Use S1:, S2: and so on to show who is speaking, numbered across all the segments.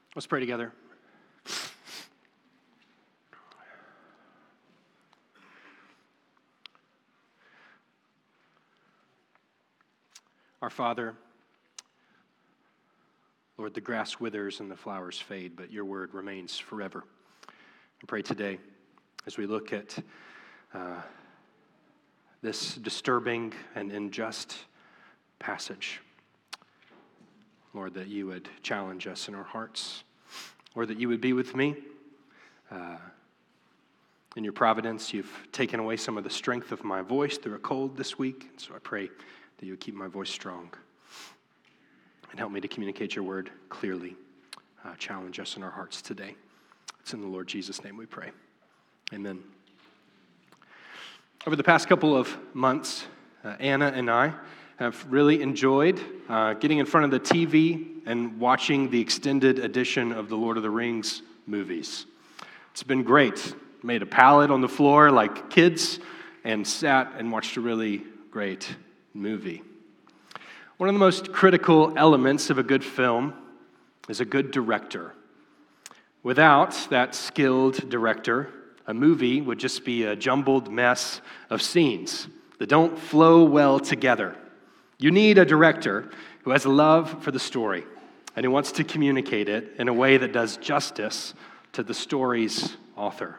S1: Let's pray together. Our Father, Lord, the grass withers and the flowers fade, but your word remains forever. I pray today, as we look at this disturbing and unjust passage, Lord, that you would challenge us in our hearts. Lord, that you would be with me. In your providence, you've taken away some of the strength of my voice through a cold this week. So I pray that you would keep my voice strong and help me to communicate your word clearly. Challenge us in our hearts today. It's in the Lord Jesus' name we pray. Amen. Over the past couple of months, Anna and I have really enjoyed getting in front of the TV and watching the extended edition of the Lord of the Rings movies. It's been great. Made a pallet on the floor like kids and sat and watched a really great movie. One of the most critical elements of a good film is a good director. Without that skilled director, a movie would just be a jumbled mess of scenes that don't flow well together. You need a director who has a love for the story and who wants to communicate it in a way that does justice to the story's author.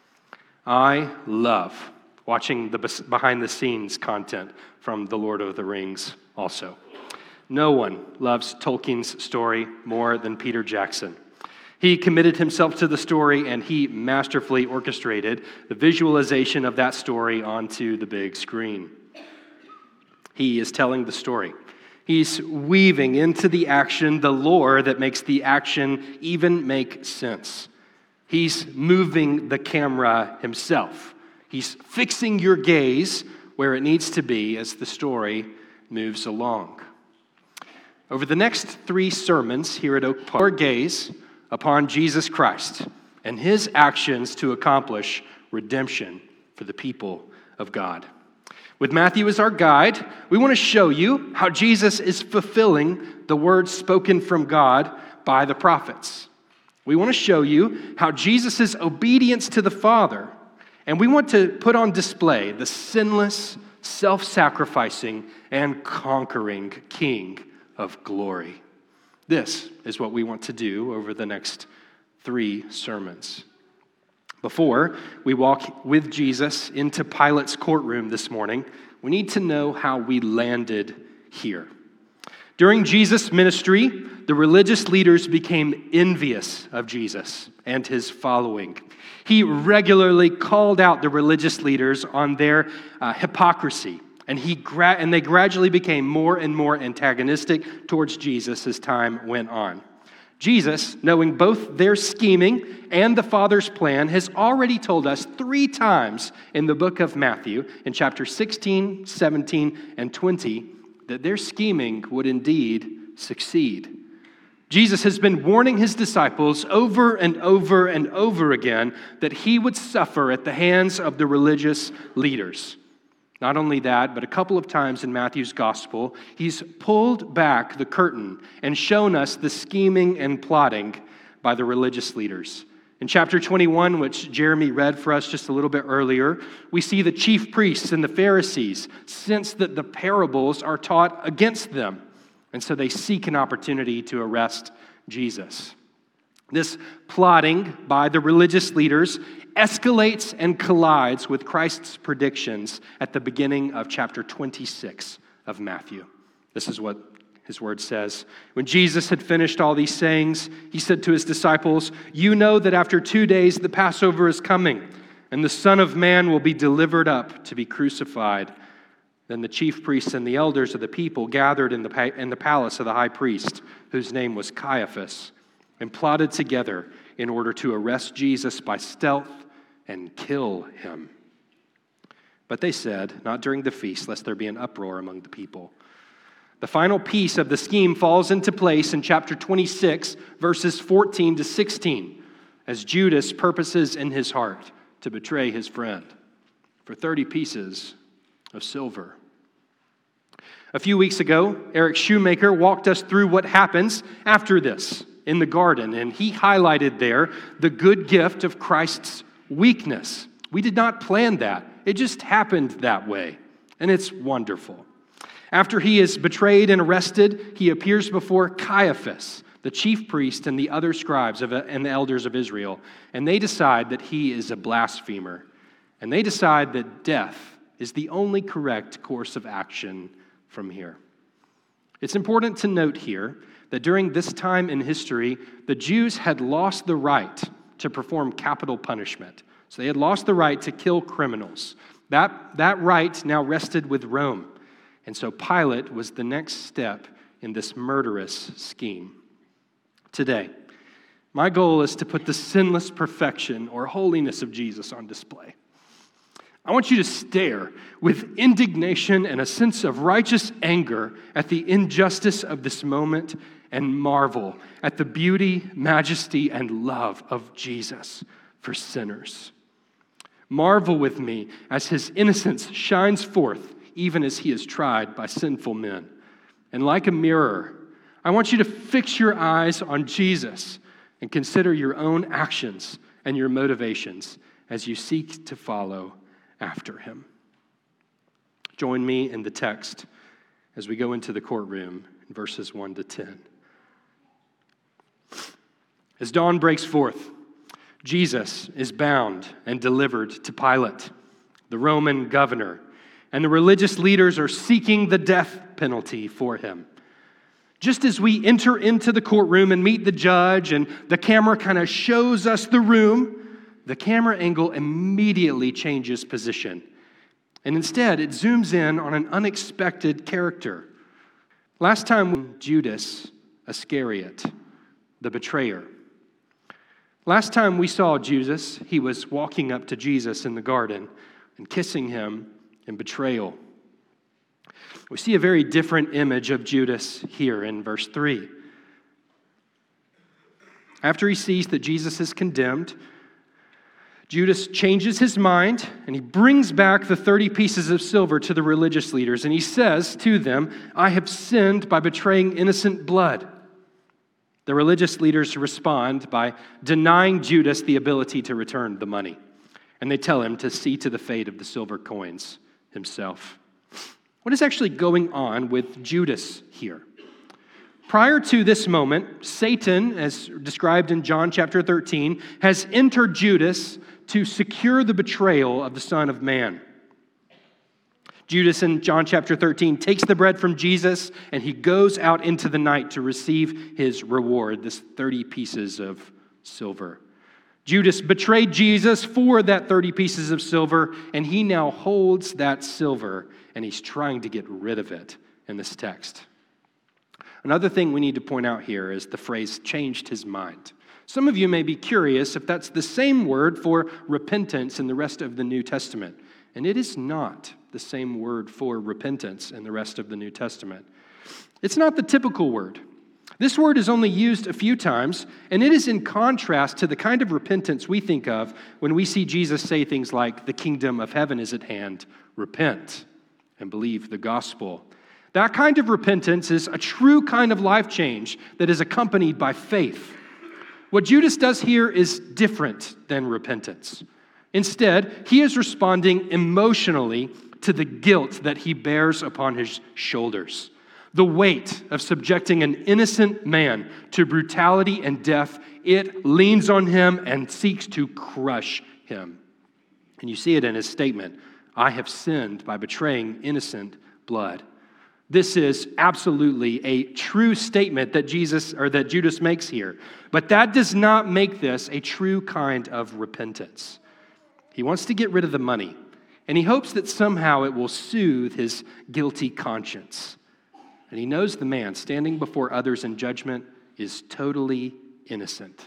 S1: I love watching the behind-the-scenes content from The Lord of the Rings also. No one loves Tolkien's story more than Peter Jackson. He committed himself to the story, and he masterfully orchestrated the visualization of that story onto the big screen. He is telling the story. He's weaving into the action the lore that makes the action even make sense. He's moving the camera himself. He's fixing your gaze where it needs to be as the story moves along. Over the next 3 sermons here at Oak Park, our gaze upon Jesus Christ and his actions to accomplish redemption for the people of God. With Matthew as our guide, we want to show you how Jesus is fulfilling the words spoken from God by the prophets. We want to show you how Jesus' obedience to the Father, and we want to put on display the sinless, self-sacrificing, and conquering King of glory. This is what we want to do over the next 3 sermons. Before we walk with Jesus into Pilate's courtroom this morning, we need to know how we landed here. During Jesus' ministry, the religious leaders became envious of Jesus and his following. He regularly called out the religious leaders on their hypocrisy, and they gradually became more and more antagonistic towards Jesus as time went on. Jesus, knowing both their scheming and the Father's plan, has already told us 3 times in the book of Matthew, in chapter 16, 17, and 20, that their scheming would indeed succeed. Jesus has been warning his disciples over and over and over again that he would suffer at the hands of the religious leaders. Not only that, but a couple of times in Matthew's gospel, he's pulled back the curtain and shown us the scheming and plotting by the religious leaders. In chapter 21, which Jeremy read for us just a little bit earlier, we see the chief priests and the Pharisees sense that the parables are taught against them, and so they seek an opportunity to arrest Jesus. This plotting by the religious leaders escalates and collides with Christ's predictions at the beginning of chapter 26 of Matthew. This is what his word says. When Jesus had finished all these sayings, he said to his disciples, "You know that after 2 days the Passover is coming, and the Son of Man will be delivered up to be crucified." Then the chief priests and the elders of the people gathered in the palace of the high priest, whose name was Caiaphas, and plotted together in order to arrest Jesus by stealth and kill him. But they said, "Not during the feast, lest there be an uproar among the people." The final piece of the scheme falls into place in chapter 26, verses 14 to 16, as Judas purposes in his heart to betray his friend for 30 pieces of silver. A few weeks ago, Eric Shoemaker walked us through what happens after this. in the garden, and he highlighted there the good gift of Christ's weakness. We did not plan that. It just happened that way, and it's wonderful. After he is betrayed and arrested, he appears before Caiaphas, the chief priest, and the other scribes and the elders of Israel, and they decide that he is a blasphemer, and they decide that death is the only correct course of action from here. It's important to note here that during this time in history, the Jews had lost the right to perform capital punishment. So they had lost the right to kill criminals. That right now rested with Rome. And so Pilate was the next step in this murderous scheme. Today, my goal is to put the sinless perfection or holiness of Jesus on display. I want you to stare with indignation and a sense of righteous anger at the injustice of this moment and marvel at the beauty, majesty, and love of Jesus for sinners. Marvel with me as his innocence shines forth even as he is tried by sinful men. And like a mirror, I want you to fix your eyes on Jesus and consider your own actions and your motivations as you seek to follow after him. Join me in the text as we go into the courtroom in verses 1 to 10. As dawn breaks forth, Jesus is bound and delivered to Pilate, the Roman governor, and the religious leaders are seeking the death penalty for him. Just as we enter into the courtroom and meet the judge and the camera kind of shows us the room, the camera angle immediately changes position. And instead, it zooms in on an unexpected character. Last time, Judas Iscariot, the betrayer. Last time we saw Judas, he was walking up to Jesus in the garden and kissing him in betrayal. We see a very different image of Judas here in verse 3. After he sees that Jesus is condemned, Judas changes his mind and he brings back the 30 pieces of silver to the religious leaders and he says to them, "I have sinned by betraying innocent blood." The religious leaders respond by denying Judas the ability to return the money, and they tell him to see to the fate of the silver coins himself. What is actually going on with Judas here? Prior to this moment, Satan, as described in John chapter 13, has entered Judas to secure the betrayal of the Son of Man. Judas in John chapter 13 takes the bread from Jesus and he goes out into the night to receive his reward, this 30 pieces of silver. Judas betrayed Jesus for that 30 pieces of silver, and he now holds that silver and he's trying to get rid of it in this text. Another thing we need to point out here is the phrase changed his mind. Some of you may be curious if that's the same word for repentance in the rest of the New Testament. And it is not the same word for repentance in the rest of the New Testament. It's not the typical word. This word is only used a few times, and it is in contrast to the kind of repentance we think of when we see Jesus say things like, "The kingdom of heaven is at hand, repent and believe the gospel." That kind of repentance is a true kind of life change that is accompanied by faith. What Judas does here is different than repentance. Instead, he is responding emotionally to the guilt that he bears upon his shoulders. The weight of subjecting an innocent man to brutality and death, it leans on him and seeks to crush him. And you see it in his statement, "I have sinned by betraying innocent blood." This is absolutely a true statement that Judas makes here. But that does not make this a true kind of repentance. He wants to get rid of the money, and he hopes that somehow it will soothe his guilty conscience. And he knows the man standing before others in judgment is totally innocent.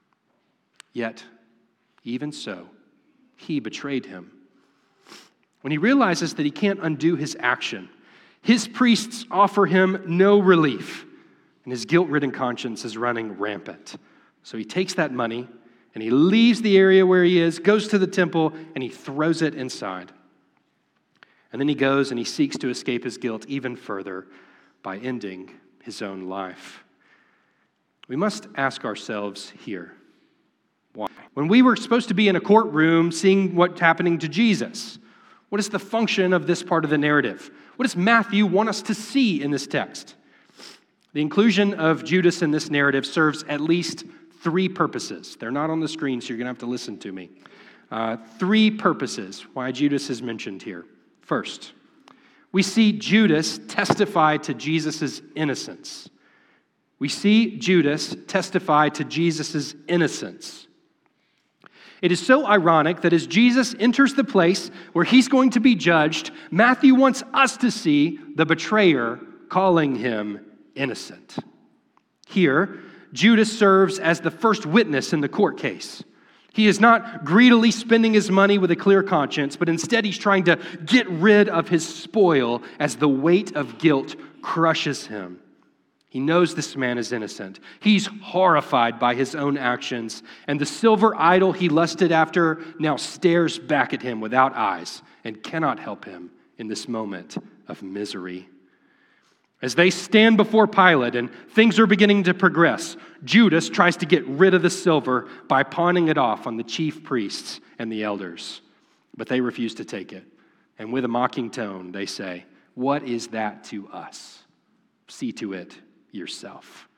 S1: Yet, even so, he betrayed him. When he realizes that he can't undo his action, his priests offer him no relief, and his guilt-ridden conscience is running rampant. So he takes that money, and he leaves the area where he is, goes to the temple, and he throws it inside. And then he goes and he seeks to escape his guilt even further by ending his own life. We must ask ourselves here, why? When we were supposed to be in a courtroom seeing what's happening to Jesus, what is the function of this part of the narrative? What does Matthew want us to see in this text? The inclusion of Judas in this narrative serves at least three purposes. They're not on the screen, so you're going to have to listen to me. Three purposes why Judas is mentioned here. First, we see Judas testify to Jesus' innocence. We see Judas testify to Jesus' innocence. It is so ironic that as Jesus enters the place where he's going to be judged, Matthew wants us to see the betrayer calling him innocent. Here, Judas serves as the first witness in the court case. He is not greedily spending his money with a clear conscience, but instead he's trying to get rid of his spoil as the weight of guilt crushes him. He knows this man is innocent. He's horrified by his own actions, and the silver idol he lusted after now stares back at him without eyes and cannot help him in this moment of misery. As they stand before Pilate and things are beginning to progress, Judas tries to get rid of the silver by pawning it off on the chief priests and the elders. But they refuse to take it. And with a mocking tone, they say, "What is that to us? See to it yourself."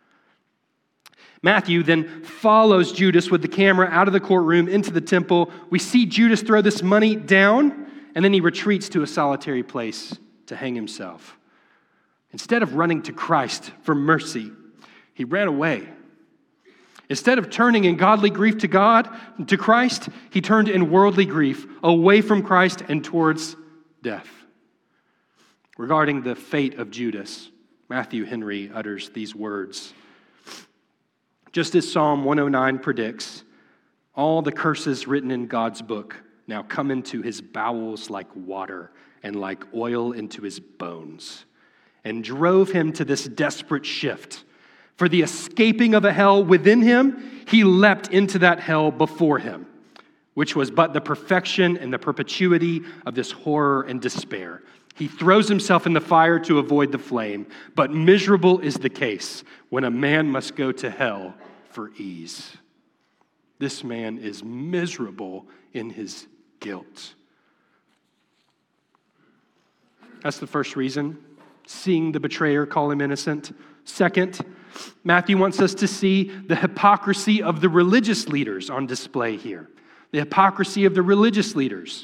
S1: Matthew then follows Judas with the camera out of the courtroom into the temple. We see Judas throw this money down, and then he retreats to a solitary place to hang himself. Instead of running to Christ for mercy, he ran away. Instead of turning in godly grief to God, to Christ, he turned in worldly grief away from Christ and towards death. Regarding the fate of Judas, Matthew Henry utters these words. Just as Psalm 109 predicts, all the curses written in God's book now come into his bowels like water and like oil into his bones, and drove him to this desperate shift. For the escaping of a hell within him, he leapt into that hell before him, which was but the perfection and the perpetuity of this horror and despair. He throws himself in the fire to avoid the flame, but miserable is the case when a man must go to hell for ease. This man is miserable in his guilt. That's the first reason. Seeing the betrayer call him innocent. Second, Matthew wants us to see the hypocrisy of the religious leaders on display here. The hypocrisy of the religious leaders.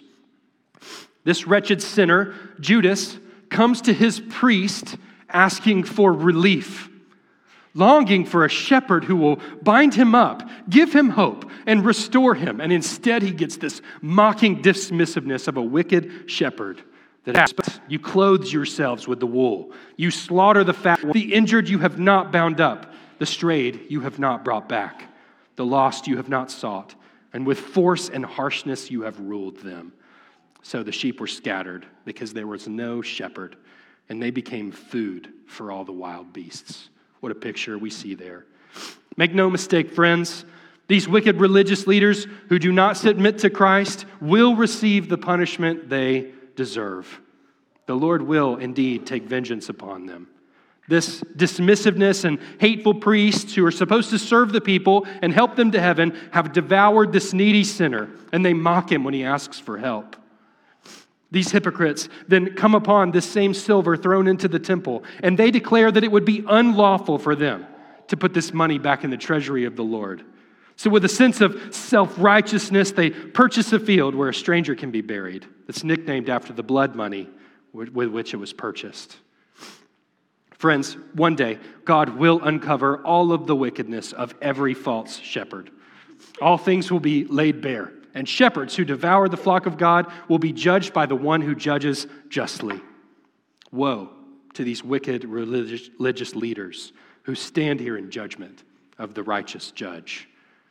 S1: This wretched sinner, Judas, comes to his priest asking for relief, longing for a shepherd who will bind him up, give him hope, and restore him. And instead he gets this mocking dismissiveness of a wicked shepherd that asks, "You clothe yourselves with the wool. You slaughter the fat. The injured you have not bound up. The strayed you have not brought back. The lost you have not sought. And with force and harshness you have ruled them." So the sheep were scattered because there was no shepherd, and they became food for all the wild beasts. What a picture we see there. Make no mistake, friends, these wicked religious leaders who do not submit to Christ will receive the punishment they deserve. The Lord will indeed take vengeance upon them. This dismissiveness and hateful priests who are supposed to serve the people and help them to heaven have devoured this needy sinner, and they mock him when he asks for help. These hypocrites then come upon this same silver thrown into the temple, and they declare that it would be unlawful for them to put this money back in the treasury of the Lord. So with a sense of self-righteousness, they purchase a field where a stranger can be buried. That's nicknamed after the blood money with which it was purchased. Friends, one day, God will uncover all of the wickedness of every false shepherd. All things will be laid bare, and shepherds who devour the flock of God will be judged by the one who judges justly. Woe to these wicked religious leaders who stand here in judgment of the righteous judge.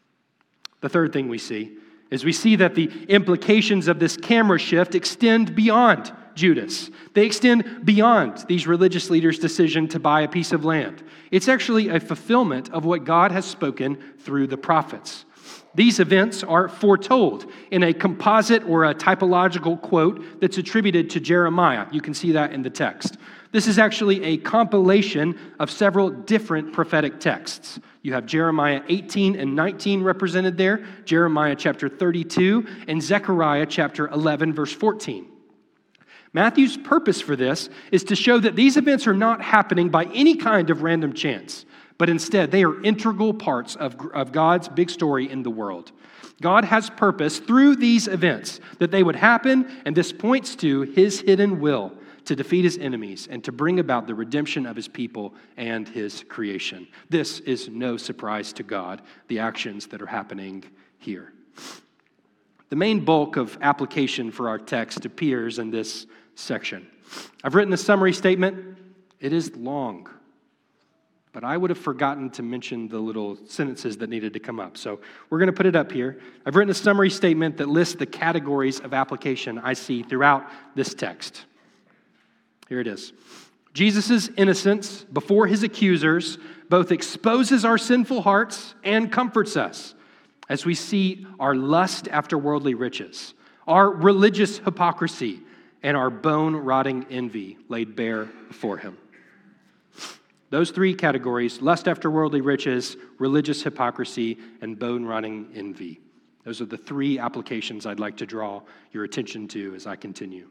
S1: The third thing we see is we see that the implications of this camera shift extend beyond Judas. They extend beyond these religious leaders' decision to buy a piece of land. It's actually a fulfillment of what God has spoken through the prophets. These events are foretold in a composite or a typological quote that's attributed to Jeremiah. You can see that in the text. This is actually a compilation of several different prophetic texts. You have Jeremiah 18 and 19 represented there, Jeremiah chapter 32, and Zechariah chapter 11, verse 14. Matthew's purpose for this is to show that these events are not happening by any kind of random chance, but instead they are integral parts of God's big story in the world. God has purpose through these events that they would happen, and this points to his hidden will to defeat his enemies and to bring about the redemption of his people and his creation. This is no surprise to God, the actions that are happening here. The main bulk of application for our text appears in this section. I've written a summary statement. It is long, but I would have forgotten to mention the little sentences that needed to come up. So we're going to put it up here. I've written a summary statement that lists the categories of application I see throughout this text. Here it is. Jesus' innocence before his accusers both exposes our sinful hearts and comforts us as we see our lust after worldly riches, our religious hypocrisy, and our bone-rotting envy laid bare before him. Those three categories, lust after worldly riches, religious hypocrisy, and bone-rotting envy. Those are the three applications I'd like to draw your attention to as I continue.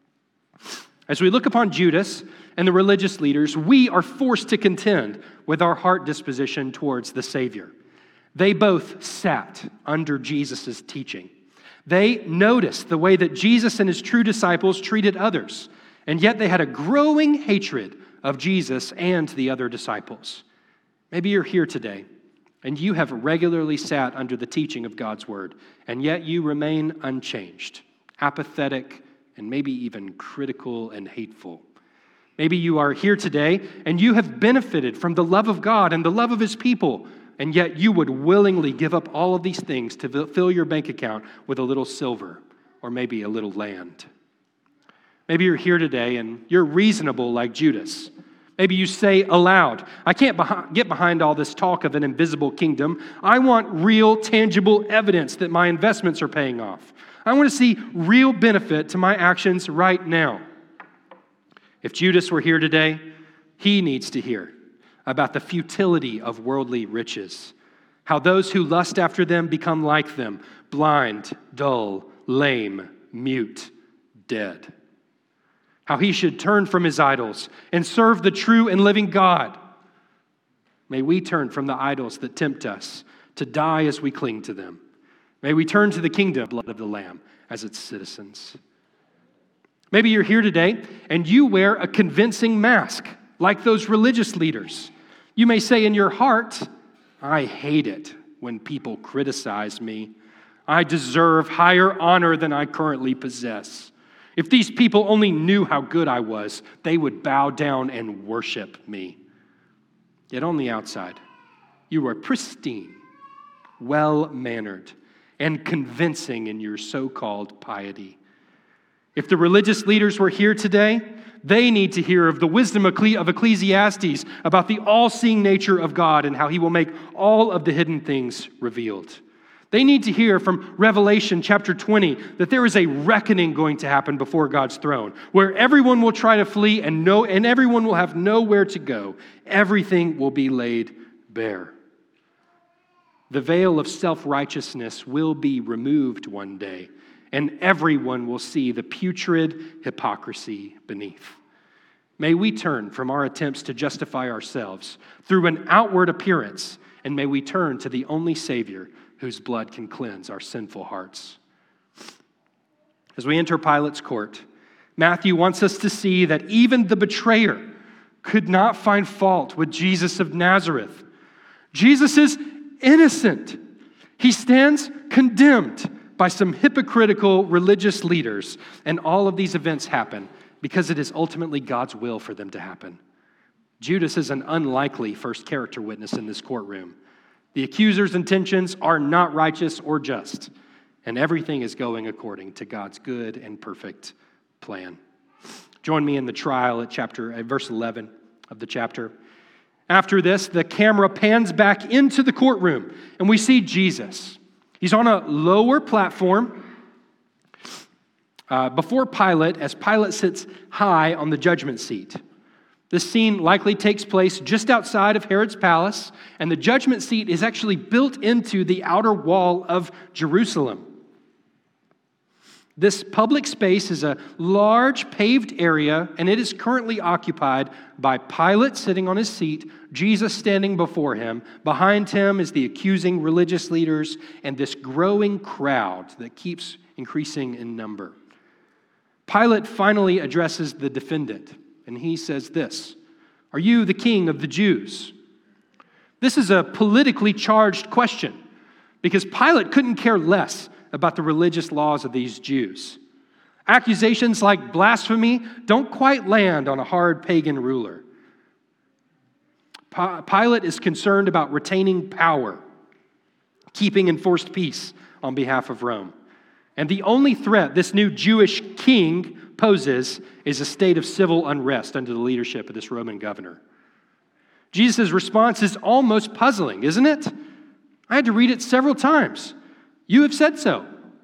S1: As we look upon Judas and the religious leaders, we are forced to contend with our heart disposition towards the Savior. They both sat under Jesus' teaching. They noticed the way that Jesus and his true disciples treated others, and yet they had a growing hatred of Jesus and the other disciples. Maybe you're here today, and you have regularly sat under the teaching of God's word, and yet you remain unchanged, apathetic, and maybe even critical and hateful. Maybe you are here today, and you have benefited from the love of God and the love of his people, and yet you would willingly give up all of these things to fill your bank account with a little silver or maybe a little land. Maybe you're here today and you're reasonable like Judas. Maybe you say aloud, I can't get behind all this talk of an invisible kingdom. I want real, tangible evidence that my investments are paying off. I want to see real benefit to my actions right now. If Judas were here today, he needs to hear about the futility of worldly riches, how those who lust after them become like them, blind, dull, lame, mute, dead. How he should turn from his idols and serve the true and living God. May we turn from the idols that tempt us to die as we cling to them. May we turn to the kingdom, blood of the Lamb, as its citizens. Maybe you're here today and you wear a convincing mask like those religious leaders. You may say in your heart, I hate it when people criticize me. I deserve higher honor than I currently possess. If these people only knew how good I was, they would bow down and worship me. Yet on the outside, you are pristine, well-mannered, and convincing in your so-called piety. If the religious leaders were here today, they need to hear of the wisdom of Ecclesiastes about the all-seeing nature of God and how he will make all of the hidden things revealed. They need to hear from Revelation chapter 20 that there is a reckoning going to happen before God's throne, where everyone will try to flee and everyone will have nowhere to go. Everything will be laid bare. The veil of self-righteousness will be removed one day, and everyone will see the putrid hypocrisy beneath. May we turn from our attempts to justify ourselves through an outward appearance, and may we turn to the only Savior whose blood can cleanse our sinful hearts. As we enter Pilate's court, Matthew wants us to see that even the betrayer could not find fault with Jesus of Nazareth. Jesus is innocent. He stands condemned by some hypocritical religious leaders, and all of these events happen because it is ultimately God's will for them to happen. Judas is an unlikely first character witness in this courtroom. The accuser's intentions are not righteous or just, and everything is going according to God's good and perfect plan. Join me in the trial at verse 11 of the chapter. After this, the camera pans back into the courtroom, and we see Jesus. He's on a lower platform before Pilate, as Pilate sits high on the judgment seat. This scene likely takes place just outside of Herod's palace, and the judgment seat is actually built into the outer wall of Jerusalem. This public space is a large paved area, and it is currently occupied by Pilate sitting on his seat, Jesus standing before him. Behind him is the accusing religious leaders and this growing crowd that keeps increasing in number. Pilate finally addresses the defendant, and he says this, "Are you the king of the Jews?" This is a politically charged question because Pilate couldn't care less about the religious laws of these Jews. Accusations like blasphemy don't quite land on a hard pagan ruler. Pilate is concerned about retaining power, keeping enforced peace on behalf of Rome. And the only threat this new Jewish king poses is a state of civil unrest under the leadership of this Roman governor. Jesus' response is almost puzzling, isn't it? I had to read it several times. You have said so.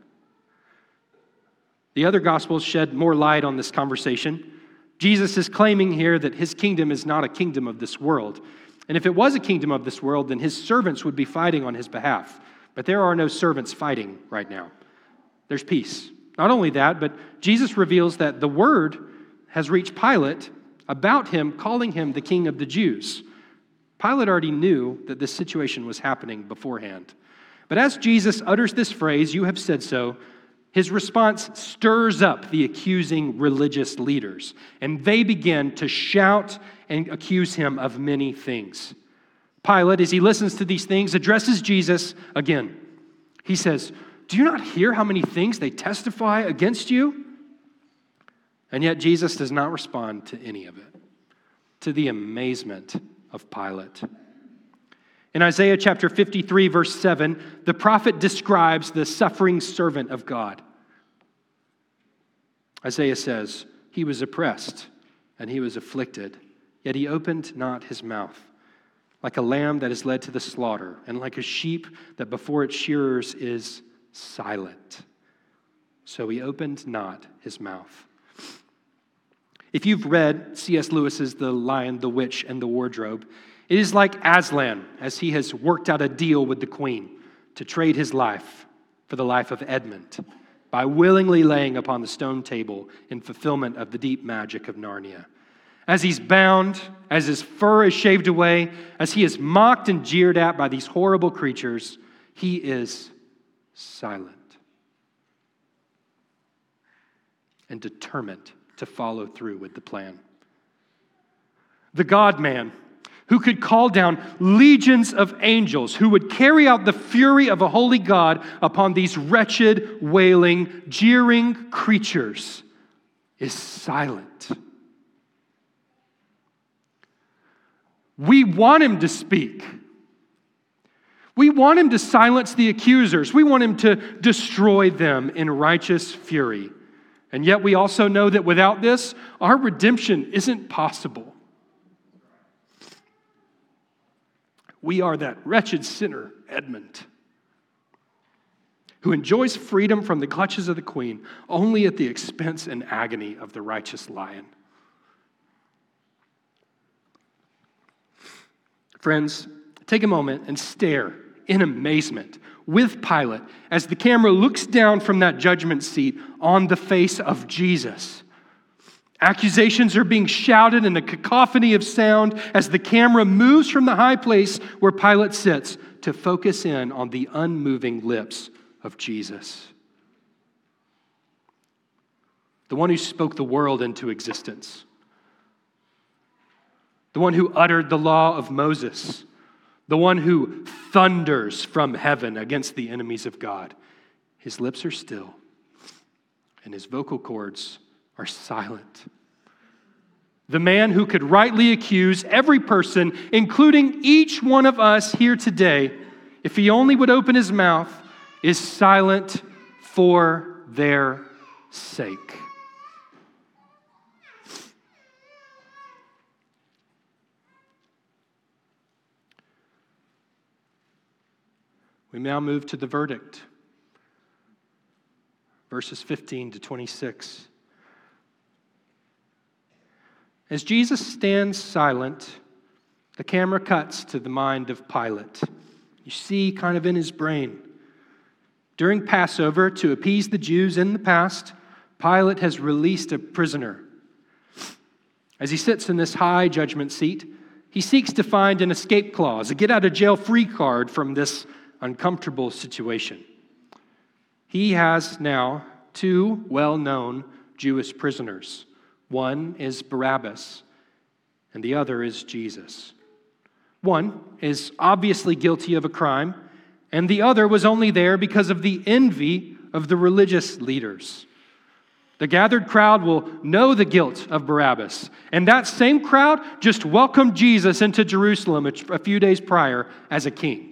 S1: The other Gospels shed more light on this conversation. Jesus is claiming here that his kingdom is not a kingdom of this world. And if it was a kingdom of this world, then his servants would be fighting on his behalf. But there are no servants fighting right now. There's peace. Not only that, but Jesus reveals that the word has reached Pilate about him calling him the king of the Jews. Pilate already knew that this situation was happening beforehand. But as Jesus utters this phrase, "You have said so," his response stirs up the accusing religious leaders, and they begin to shout and accuse him of many things. Pilate, as he listens to these things, addresses Jesus again. He says, "Do you not hear how many things they testify against you?" And yet Jesus does not respond to any of it, to the amazement of Pilate. In Isaiah chapter 53, verse 7, the prophet describes the suffering servant of God. Isaiah says, "He was oppressed and he was afflicted, yet he opened not his mouth. Like a lamb that is led to the slaughter, and like a sheep that before its shearers is silent, so he opened not his mouth." If you've read C.S. Lewis's The Lion, the Witch, and the Wardrobe, it is like Aslan as he has worked out a deal with the queen to trade his life for the life of Edmund by willingly laying upon the stone table in fulfillment of the deep magic of Narnia. As he's bound, as his fur is shaved away, as he is mocked and jeered at by these horrible creatures, he is silent and determined to follow through with the plan. The God-man, who could call down legions of angels, who would carry out the fury of a holy God upon these wretched, wailing, jeering creatures, is silent. We want him to speak. We want him to silence the accusers. We want him to destroy them in righteous fury. And yet we also know that without this, our redemption isn't possible. We are that wretched sinner, Edmund, who enjoys freedom from the clutches of the queen only at the expense and agony of the righteous lion. Friends, take a moment and stare in amazement with Pilate as the camera looks down from that judgment seat on the face of Jesus. Accusations are being shouted in a cacophony of sound as the camera moves from the high place where Pilate sits to focus in on the unmoving lips of Jesus. The one who spoke the world into existence. The one who uttered the law of Moses. The one who thunders from heaven against the enemies of God. His lips are still, and his vocal cords are silent. The man who could rightly accuse every person, including each one of us here today, if he only would open his mouth, is silent for their sake. We now move to the verdict. Verses 15 to 26. As Jesus stands silent, the camera cuts to the mind of Pilate. You see kind of in his brain. During Passover, to appease the Jews in the past, Pilate has released a prisoner. As he sits in this high judgment seat, he seeks to find an escape clause, a get-out-of-jail-free card from this uncomfortable situation. He has now two well-known Jewish prisoners. One is Barabbas, and the other is Jesus. One is obviously guilty of a crime, and the other was only there because of the envy of the religious leaders. The gathered crowd will know the guilt of Barabbas, and that same crowd just welcomed Jesus into Jerusalem a few days prior as a king.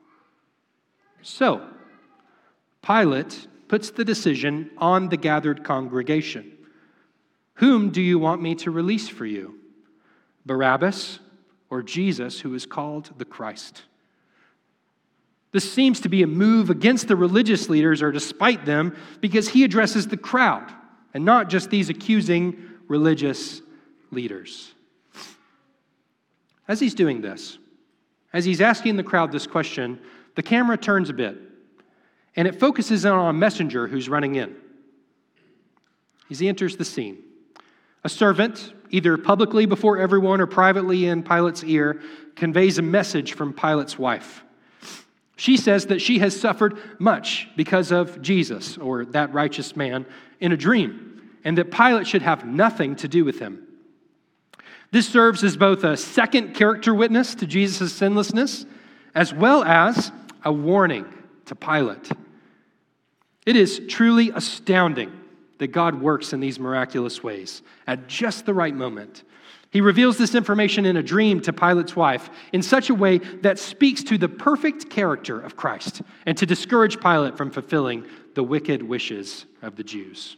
S1: So, Pilate puts the decision on the gathered congregation. Whom do you want me to release for you? Barabbas or Jesus, who is called the Christ? This seems to be a move against the religious leaders or despite them because he addresses the crowd and not just these accusing religious leaders. As he's doing this, as he's asking the crowd this question, the camera turns a bit and it focuses on a messenger who's running in. As he enters the scene, a servant, either publicly before everyone or privately in Pilate's ear, conveys a message from Pilate's wife. She says that she has suffered much because of Jesus, or that righteous man, in a dream, and that Pilate should have nothing to do with him. This serves as both a second character witness to Jesus' sinlessness, as well as a warning to Pilate. It is truly astounding that God works in these miraculous ways at just the right moment. He reveals this information in a dream to Pilate's wife in such a way that speaks to the perfect character of Christ and to discourage Pilate from fulfilling the wicked wishes of the Jews.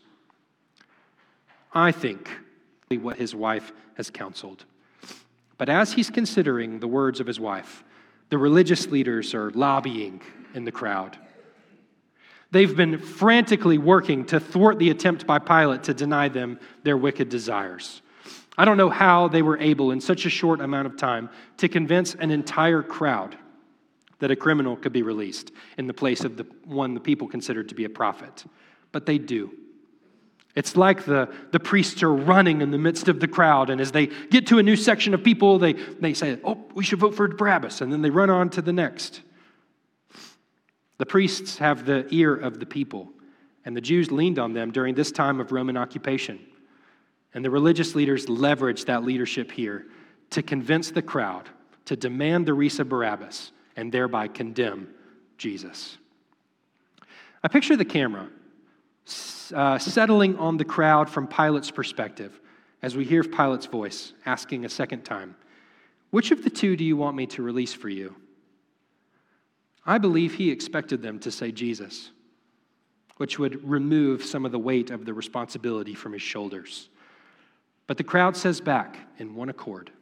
S1: I think what his wife has counseled. But as he's considering the words of his wife, the religious leaders are lobbying in the crowd. They've been frantically working to thwart the attempt by Pilate to deny them their wicked desires. I don't know how they were able in such a short amount of time to convince an entire crowd that a criminal could be released in the place of the one the people considered to be a prophet. But they do. It's like the priests are running in the midst of the crowd, and as they get to a new section of people, they say, oh, we should vote for Barabbas, and then they run on to the next. The priests have the ear of the people, and the Jews leaned on them during this time of Roman occupation. And the religious leaders leveraged that leadership here to convince the crowd to demand the release of Barabbas and thereby condemn Jesus. I picture the camera settling on the crowd from Pilate's perspective as we hear Pilate's voice asking a second time, which of the two do you want me to release for you? I believe he expected them to say Jesus, which would remove some of the weight of the responsibility from his shoulders. But the crowd says back in one accord,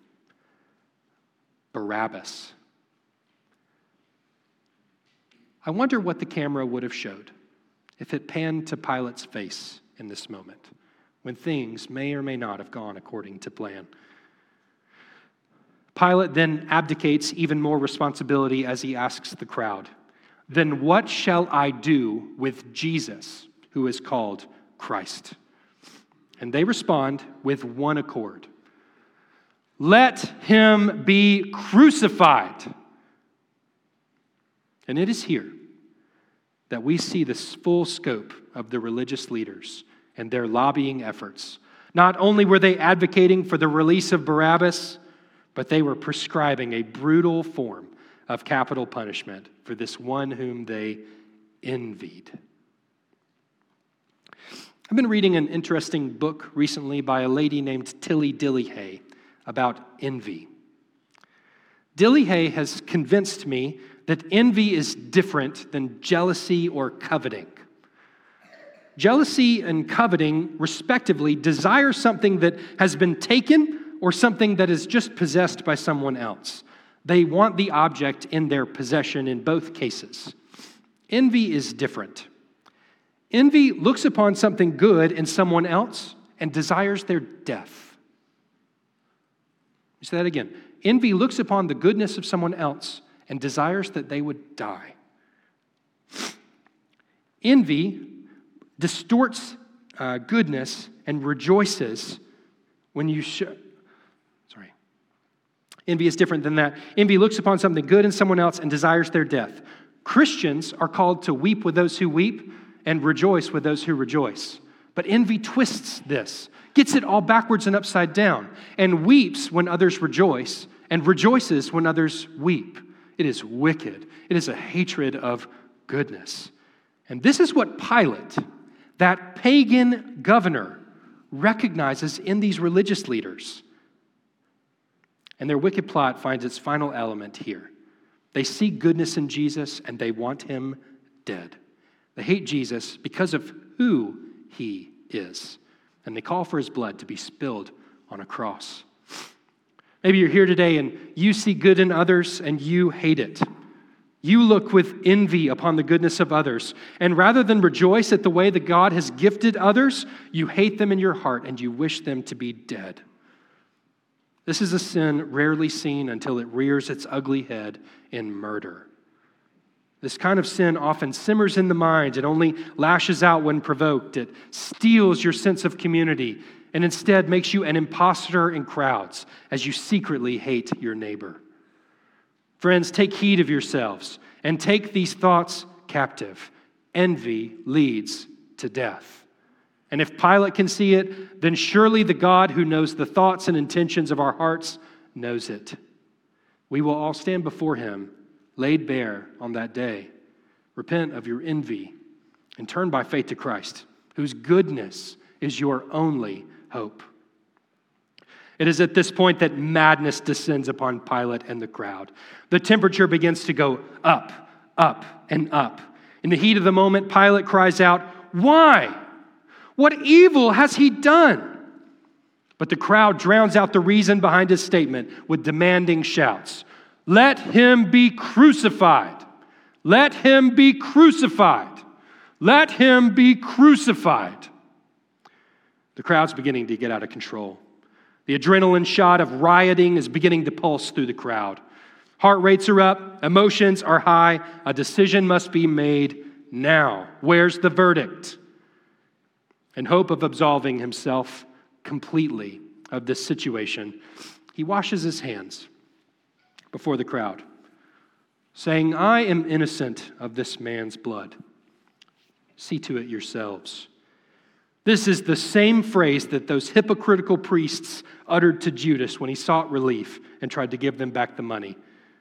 S1: Barabbas. I wonder what the camera would have showed if it panned to Pilate's face in this moment, when things may or may not have gone according to plan. Pilate then abdicates even more responsibility as he asks the crowd, then what shall I do with Jesus, who is called Christ? And they respond with one accord. Let him be crucified. And it is here that we see the full scope of the religious leaders and their lobbying efforts. Not only were they advocating for the release of Barabbas, but they were prescribing a brutal form of capital punishment for this one whom they envied. I've been reading an interesting book recently by a lady named Tilly Dillihay about envy. Dillihay has convinced me that envy is different than jealousy or coveting. Jealousy and coveting, respectively, desire something that has been taken or something that is just possessed by someone else. They want the object in their possession in both cases. Envy is different. Envy looks upon something good in someone else and desires their death. Say that again. Envy looks upon the goodness of someone else and desires that they would die. Envy distorts goodness and rejoices when you Envy is different than that. Envy looks upon something good in someone else and desires their death. Christians are called to weep with those who weep and rejoice with those who rejoice. But envy twists this, gets it all backwards and upside down, and weeps when others rejoice and rejoices when others weep. It is wicked. It is a hatred of goodness. And this is what Pilate, that pagan governor, recognizes in these religious leaders. And their wicked plot finds its final element here. They see goodness in Jesus and they want him dead. They hate Jesus because of who he is. And they call for his blood to be spilled on a cross. Maybe you're here today and you see good in others and you hate it. You look with envy upon the goodness of others. And rather than rejoice at the way that God has gifted others, you hate them in your heart and you wish them to be dead. This is a sin rarely seen until it rears its ugly head in murder. This kind of sin often simmers in the mind. It only lashes out when provoked. It steals your sense of community and instead makes you an imposter in crowds as you secretly hate your neighbor. Friends, take heed of yourselves and take these thoughts captive. Envy leads to death. And if Pilate can see it, then surely the God who knows the thoughts and intentions of our hearts knows it. We will all stand before him, laid bare on that day. Repent of your envy and turn by faith to Christ, whose goodness is your only hope. It is at this point that madness descends upon Pilate and the crowd. The temperature begins to go up, up, and up. In the heat of the moment, Pilate cries out, "Why? What evil has he done?" But the crowd drowns out the reason behind his statement with demanding shouts. "Let him be crucified! Let him be crucified! Let him be crucified!" The crowd's beginning to get out of control. The adrenaline shot of rioting is beginning to pulse through the crowd. Heart rates are up, emotions are high, a decision must be made now. Where's the verdict? In hope of absolving himself completely of this situation, he washes his hands before the crowd, saying, "I am innocent of this man's blood. See to it yourselves." This is the same phrase that those hypocritical priests uttered to Judas when he sought relief and tried to give them back the money.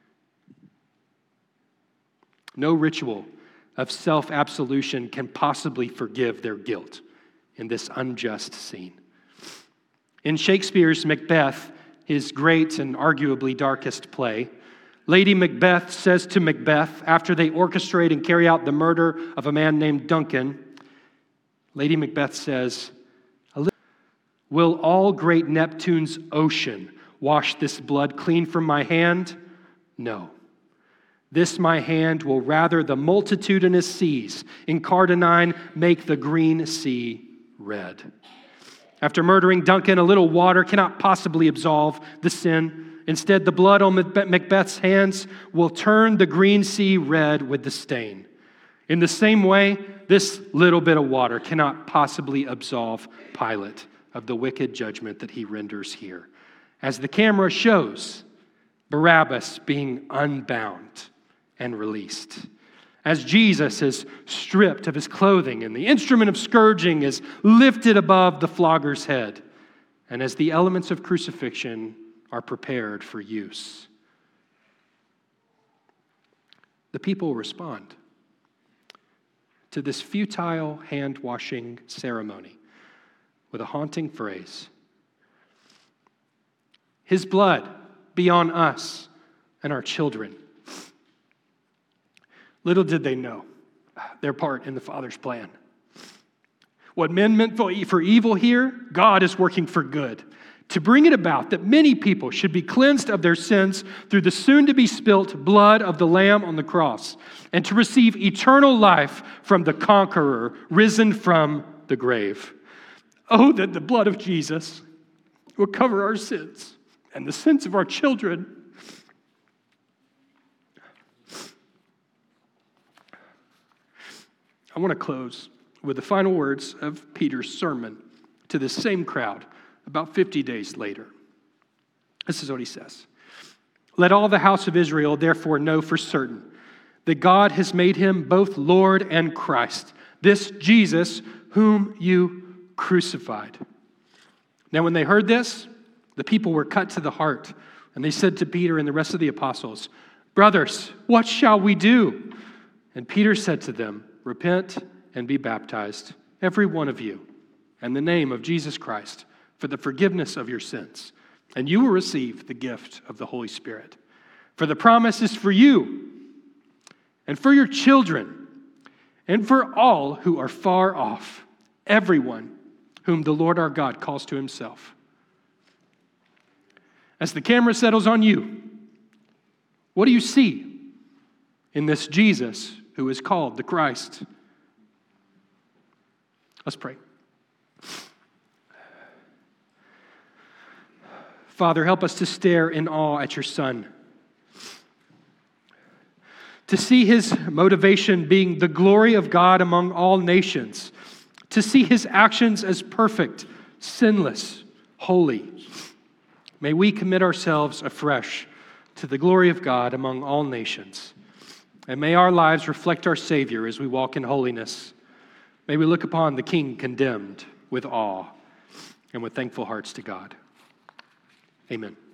S1: No ritual of self-absolution can possibly forgive their guilt in this unjust scene. In Shakespeare's Macbeth, his great and arguably darkest play, Lady Macbeth says to Macbeth, after they orchestrate and carry out the murder of a man named Duncan, Lady Macbeth says, "Will all great Neptune's ocean wash this blood clean from my hand? No. This my hand will rather the multitudinous seas in Cardenine make the green sea red." After murdering Duncan, a little water cannot possibly absolve the sin. Instead, the blood on Macbeth's hands will turn the green sea red with the stain. In the same way, this little bit of water cannot possibly absolve Pilate of the wicked judgment that he renders here. As the camera shows, Barabbas being unbound and released. As Jesus is stripped of his clothing and the instrument of scourging is lifted above the flogger's head, and as the elements of crucifixion are prepared for use. The people respond to this futile hand-washing ceremony with a haunting phrase. "His blood be on us and our children." Little did they know their part in the Father's plan. What men meant for evil here, God is working for good, to bring it about that many people should be cleansed of their sins through the soon-to-be spilt blood of the Lamb on the cross, and to receive eternal life from the conqueror risen from the grave. Oh, that the blood of Jesus will cover our sins and the sins of our children. I want to close with the final words of Peter's sermon to this same crowd about 50 days later. This is what he says. Let all the house of Israel therefore know for certain that God has made him both Lord and Christ, this Jesus whom you crucified. Now when they heard this, the people were cut to the heart, and they said to Peter and the rest of the apostles, Brothers, what shall we do? And Peter said to them, Repent and be baptized, every one of you, in the name of Jesus Christ, for the forgiveness of your sins, and you will receive the gift of the Holy Spirit. For the promise is for you, and for your children, and for all who are far off, everyone whom the Lord our God calls to himself. As the camera settles on you, what do you see in this Jesus who is called the Christ? Let's pray. Father, help us to stare in awe at your Son, to see his motivation being the glory of God among all nations, to see his actions as perfect, sinless, holy. May we commit ourselves afresh to the glory of God among all nations. And may our lives reflect our Savior as we walk in holiness. May we look upon the King condemned with awe and with thankful hearts to God. Amen.